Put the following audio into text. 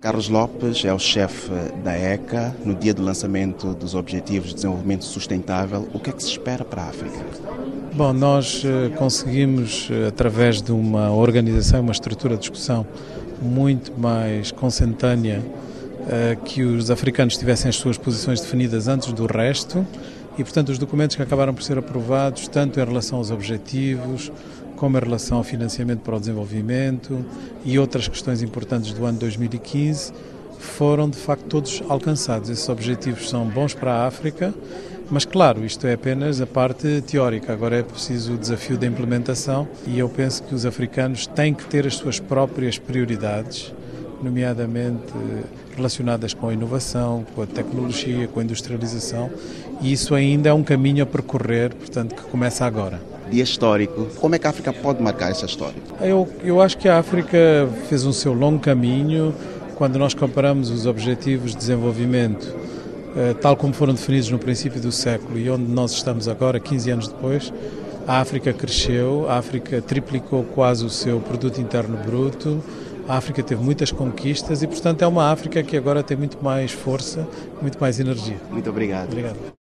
Carlos Lopes é o chefe da ECA. No dia do lançamento dos Objetivos de Desenvolvimento Sustentável, o que é que se espera para a África? Bom, nós conseguimos, através de uma organização, uma estrutura de discussão muito mais consentânea, que os africanos tivessem as suas posições definidas antes do resto e, portanto, os documentos que acabaram por ser aprovados, tanto em relação aos objetivos, como em relação ao financiamento para o desenvolvimento e outras questões importantes do ano 2015, foram de facto todos alcançados. Esses objetivos são bons para a África, mas claro, isto é apenas a parte teórica, agora é preciso o desafio da implementação e eu penso que os africanos têm que ter as suas próprias prioridades, nomeadamente relacionadas com a inovação, com a tecnologia, com a industrialização, e isso ainda é um caminho a percorrer, portanto, que começa agora. Dia histórico. Como é que a África pode marcar essa história? Eu acho que a África fez um seu longo caminho. Quando nós comparamos os objetivos de desenvolvimento, tal como foram definidos no princípio do século e onde nós estamos agora, 15 anos depois, a África cresceu, a África triplicou quase o seu produto interno bruto, a África teve muitas conquistas e, portanto, é uma África que agora tem muito mais força, muito mais energia. Muito obrigado. Obrigado.